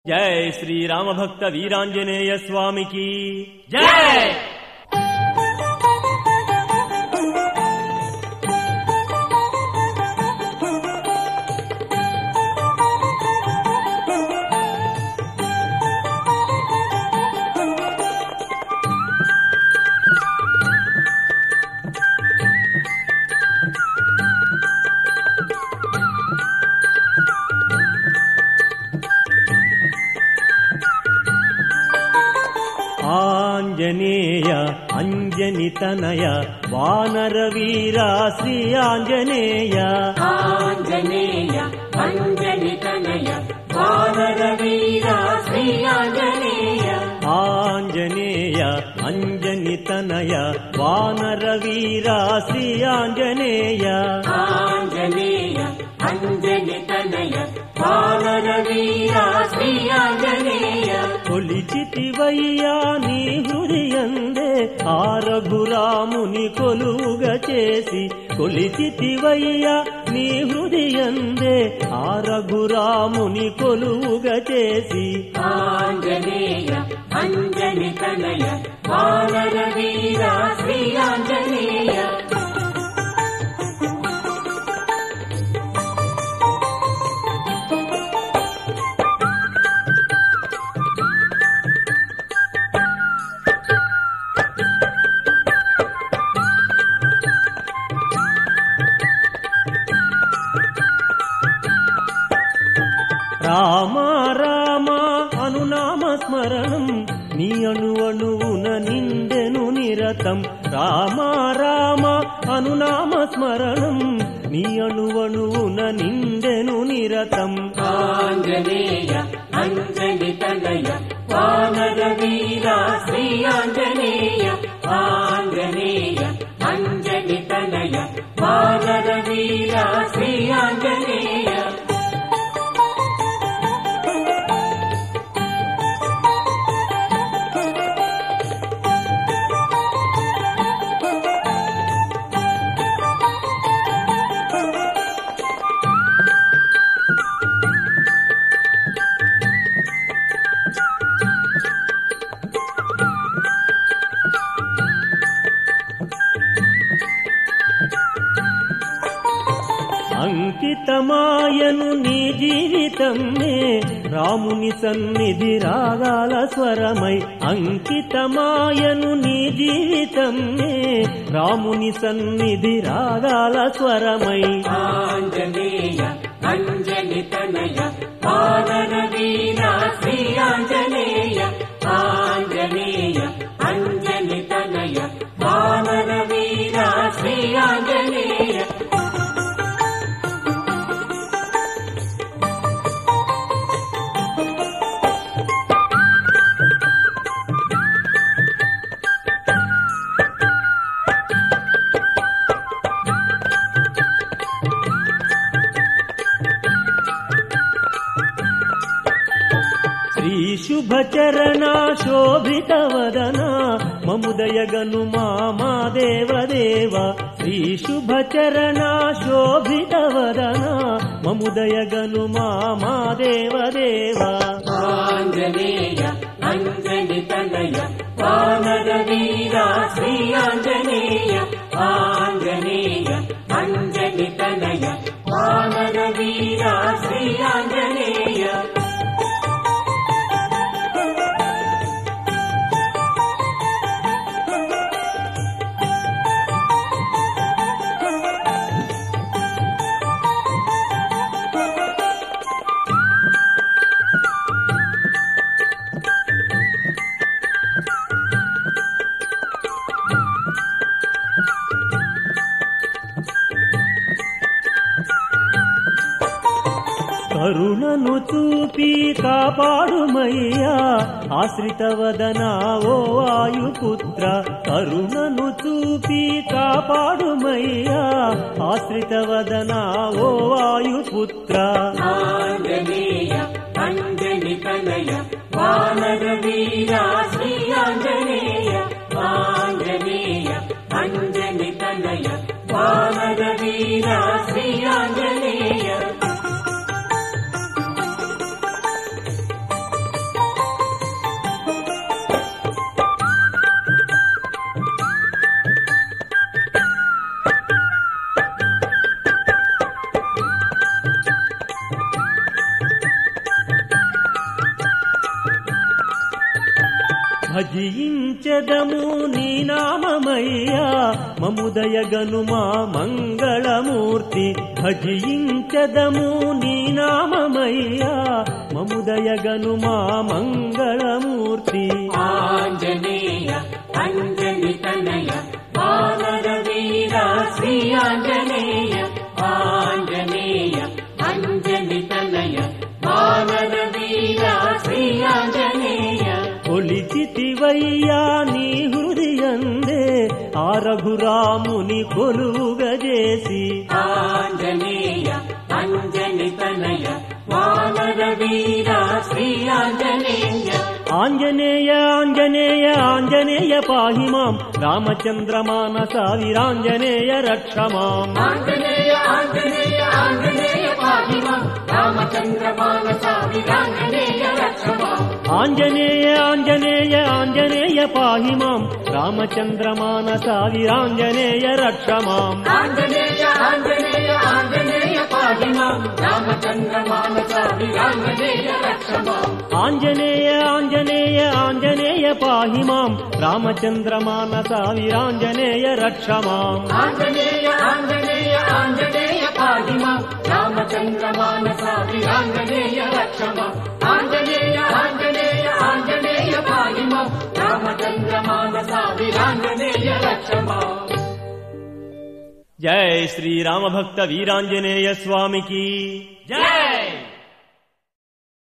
जय श्री राम भक्त वीरांजनेय स्वामी की जय। आंजनेय अंजनितनय वानरवीरा श्री आंजनेय आंजनेय अंजनितनय वानरवीरा श्री आंजनेय आंजनेय अंजनितनय वानरवीरा श्री आंजनेय आंजनेय अंजनितनय वानरवीरा श्री आंजनेय కొలిచితివయ్యా నీ హృదయందే ఆ రఘురాముని కొలువుగా చేసి కొలిచితివయ్యా నీ హృదయందే ఆ రఘురాముని కొలువుగా చేసి ఆంజనేయ అంజనితనయ వానరవీరా శ్రీ ఆంజనేయ రామ రామ అనునామ స్మరణం నీ అణువణువున నిండెను నిరతం రామ రామ అనునామ స్మరణం నీ అణువణువున నిండెను నిరతం ఆంజనేయ అంజనితనయ వానరవీరా శ్రీ ఆంజనేయ ఆంజనేయ అంజనితనయ వానరవీరా శ్రీ ఆంజనేయ అంకితమాయను నీ జీవితమే రాముని సన్నిధి రాగాల స్వరమై అంకితమాయను నీ జీవితమే రాముని సన్నిధి రాగాల స్వరమై ఆంజనేయ అంజనితనయ వానరవీరా శ్రీ ఆంజనేయ ఆంజనేయ అంజనితనయ వానరవీరా శ్రీ ఆంజనేయ శ్రీ శుభచరణ శోభిత వదన మముదయగను మా దేవదేవ శ్రీ శుభచరణ శోభిత వదన మముదయగను మా దేవదేవ ఆంజనేయ అంజనితనయ వానరవీరా శ్రీ ఆంజనేయ ఆంజనేయ అంజనితనయ వానరవీరా శ్రీ ఆంజనేయ కరుణను చూపి కాపాడుమయ్యా ఆశ్రితవదనా ఓ వాయుపుత్ర కరుణను చూపి కాపాడుమయ్యా ఆశ్రితవదనా ఓ వాయుపుత్ర ఆంజనేయ అంజనితనయ వానరవీరా శ్రీ ఆంజనేయ ఆంజనేయ అంజనితనయ వానరవీరా శ్రీ ఆంజనేయ భజించెదము నీ నామమయ్యా మముదయగను మా మంగళమూర్తి భజించెదము నీ నామమయ్యా మముదయగను మా మంగళమూర్తి ఆంజనేయ అంజని తనయ వానర వీర శ్రీ ఆంజనేయ ఆంజనేయ అంజని తనయ వానర వీర శ్రీ ఆంజనేయ కొలిచితివయ్యా నీ హృదయందే ఆ రఘురాముని కొలువుగజేసి ఆంజనేయ అంజని తనయ వానర వీర శ్రీ ఆంజనేయ ఆంజనేయ ఆంజనేయ ఆంజనేయ పాహి మాం రామచంద్ర మానస వీరాంజనేయ రక్ష మాం ఆంజనేయ ఆంజనేయ ఆంజనేయ పాహి మాం రామచంద్ర మానస వీరాంజనేయ రక్ష మాం ఆంజనేయ ఆంజనేయ ఆంజనేయ పాహి మాం రామచంద్ర మానస వీరాంజనేయ రక్ష మాం ఆంజనేయ ఆంజనేయ ఆంజనేయ పాహి మాం రామచంద్ర మానస వీరాంజనేయ రక్ష మాం ఆంజనేయ ఆంజనేయ ఆంజనేయ పాహి మాం రామచంద్ర మానస వీరాంజనేయ రక్ష మాం ఆంజనేయ ఆంజనేయ ఆంజనేయ పాహి మాం రామచంద్ర మానస వీరాంజనేయ రక్ష మాం ఆంజనేయ ఆంజనేయ ఆంజనేయ పాహి మాం రామచంద్ర మానస వీరాంజనేయ రక్ష మాం జై శ్రీరామ భక్త వీరాంజనేయ స్వామికి జై.